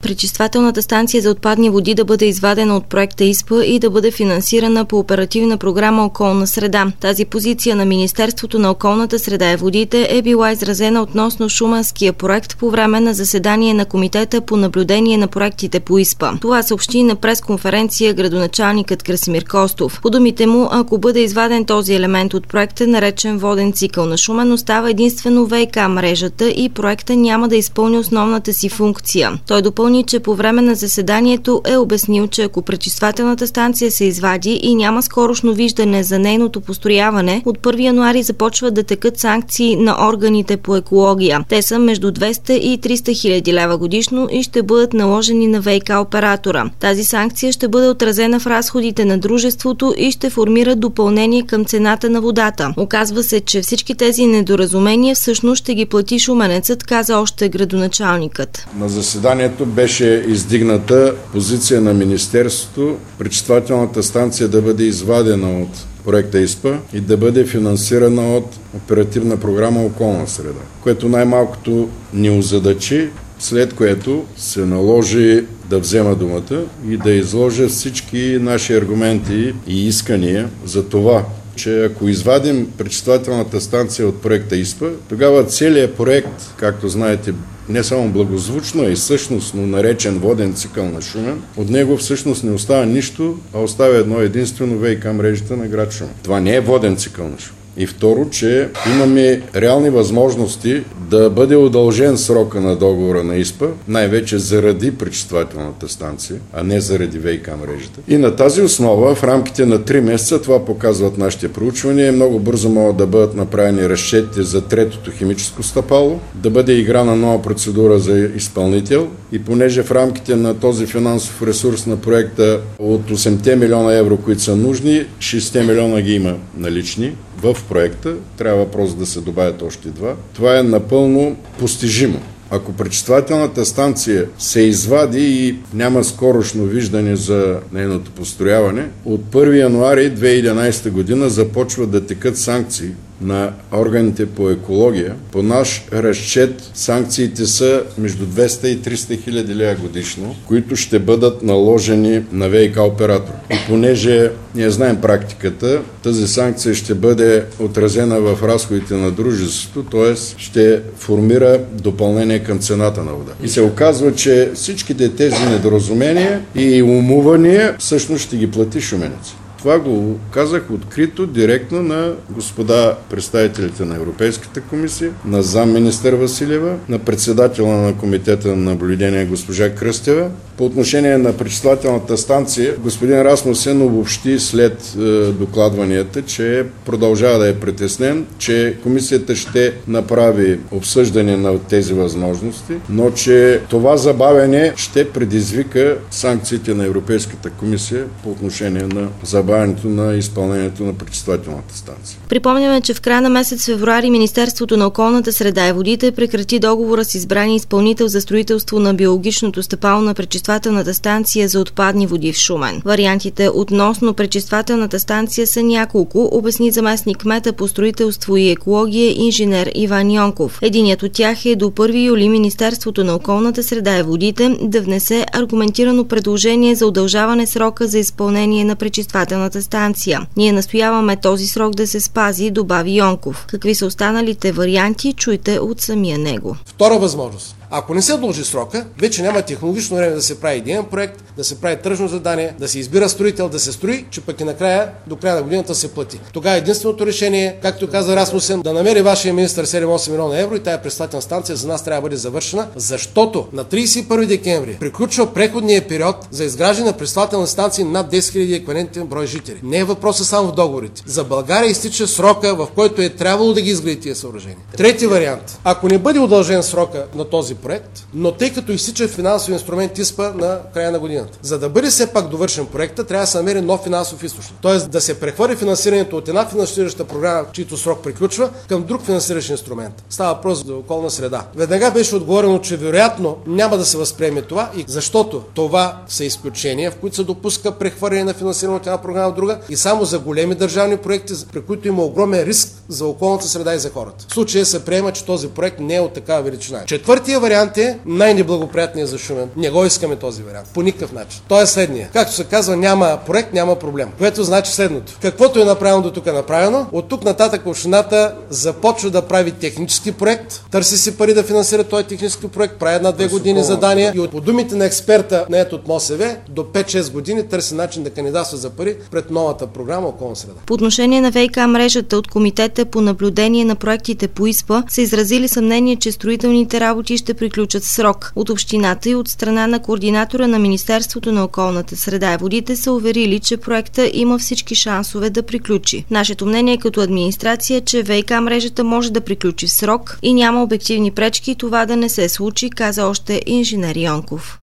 пречиствателната станция за отпадни води да бъде извадена от проекта ИСПА и да бъде финансирана по оперативна програма „Околна среда“. Тази позиция на Министерството на околната среда и водите е била изразена относно шуменския проект по време на заседание на Комитета по наблюдение на проектите по ИСПА. Това съобщи на пресконференция градоначалникът Красимир Костов. По думите му, ако бъде изваден този елемент от проекта, наречен воден цикъл на Шумен, остава единствено ВиК мрежата и проекта няма да изпълни основната си функция. Той допълни, че по време на заседанието е обяснил, че ако пречиствателната станция се извади и няма скорошно виждане за нейното построяване, от 1 януари започват да текат санкции на органите по екология. Те са между 200 и 300 хиляди лева годишно и ще бъдат наложени на ВиК оператора. Тази санкция ще бъде отразена в разходите на дружеството и ще формира допълнение към цената на водата. Оказва се, че всички тези недоразумения всъщност ще ги плати шуменецът, каза още градоначалникът. На заседанието беше издигната позиция на Министерството пречиствателната станция да бъде извадена от проекта ИСПА и да бъде финансирана от оперативна програма „Околна среда“, което най-малкото ни озадачи, след което се наложи да взема думата и да изложа всички наши аргументи и искания за това, че ако извадим пречиствателната станция от проекта ИСПА, тогава целият проект, както знаете, не само благозвучно, а и същностно наречен воден цикъл на Шумен, от него всъщност не остава нищо, а оставя едно единствено ВиК мрежата на град Шумен. Това не е воден цикъл на Шумен. И второ, че имаме реални възможности да бъде удължен срока на договора на ИСПА, най-вече заради пречиствателната станция, а не заради ВиК мрежата. И на тази основа, в рамките на 3 месеца, това показват нашите проучвания, много бързо могат да бъдат направени разчети за третото химическо стъпало, да бъде играна нова процедура за изпълнител и понеже в рамките на този финансов ресурс на проекта от 8 милиона евро, които са нужни, 6 милиона ги има налични в проекта, трябва просто да се добавят още 2. Това е напълно постижимо. Ако пречиствателната станция се извади и няма скорошно виждане за нейното построяване, от 1 януари 2011 година започват да текат санкции на органите по екология. По наш разчет санкциите са между 200 и 300 хиляди лева годишно, които ще бъдат наложени на ВиК оператор. И понеже ние знаем практиката, тази санкция ще бъде отразена в разходите на дружеството, т.е. ще формира допълнение към цената на вода. И се оказва, че всичките тези недоразумения и умувания всъщност ще ги плати шуменец. Това го казах открито, директно на господа представителите на Европейската комисия, на замминистър Василева, на председателя на комитета на наблюдение госпожа Кръстева. По отношение на пречиствателната станция, господин Расмусен обобщи след докладванията, че продължава да е притеснен, че комисията ще направи обсъждане на тези възможности, но че това забавяне ще предизвика санкциите на Европейската комисия по отношение на забавянето на изпълнението на пречиствателната станция. Припомняме, че в края на месец февруари Министерството на околната среда и водите прекрати договора с избрания изпълнител за строителство на биологичното стъпало на пречиствателната станция за отпадни води в Шумен. Вариантите относно пречиствателната станция са няколко, обясни заместник-кмета по строителство и екология инженер Иван Йонков. Единият от тях е до 1 юли Министерството на околната среда и водите да внесе аргументирано предложение за удължаване срока за изпълнение на пречиствателната станция. Ние настояваме този срок да се спази, добави Йонков. Какви са останалите варианти, чуйте от самия него. Втора възможност. Ако не се дължи срока, вече няма технологично време да се прави идеен проект, да се прави тръжно задание, да се избира строител, да се строи, че пък и накрая, до края на годината се плати. Тогава единственото решение, както каза Расмусен, да намери вашия министър 7-8 милиона евро и тая пречиствателна станция за нас трябва да бъде завършена, защото на 31 декември приключва преходния период за изграждане на пречиствателни станции над 10 000 еквивалентен брой жители. Не е въпросът само в договорите. За България изтича срока, в който е трябвало да ги изгради тия съоръжения. Трети вариант. Ако не бъде удължен срока на този проект, но тъй като изтича финансов инструмент ИСПА на края на годината. За да бъде все пак довършен проекта, трябва да се намери нов финансов източник. Тоест да се прехвърли финансирането от една финансираща програма, чийто срок приключва, към друг финансиращ инструмент. Става въпрос за околна среда. Веднага беше отговорено, че вероятно няма да се възприеме това, и защото това са изключения, в които се допуска прехвърляне на финансиране от една програма в друга и само за големи държавни проекти, при които има огромен риск за околната среда и за хората. В случая се приема, че този проект не е от такава величина. Четвъртия вариант е най-неблагоприятният за Шумен. Не го искаме този вариант. По никакъв начин. Той е следния. Както се казва, няма проект, няма проблем. Което значи следното. Каквото е направено до тук е направено. От тук нататък общината започва да прави технически проект. Търси си пари да финансира този технически проект. Прави 1-2 години задания. И по думите на експерта на от МОСВ до 5-6 години търси начин да кандидатства за пари пред новата програма Околна среда. По отношение на ВиК мрежата от Комитета по наблюдение на проектите по ИСПА са изразили съмнение, че строителните работи ще приключат в срок. От общината и от страна на координатора на Министерството на околната среда и водите са уверили, че проекта има всички шансове да приключи. Нашето мнение като администрация е, че ВиК мрежата може да приключи в срок и няма обективни пречки това да не се случи, каза още инженер Йонков.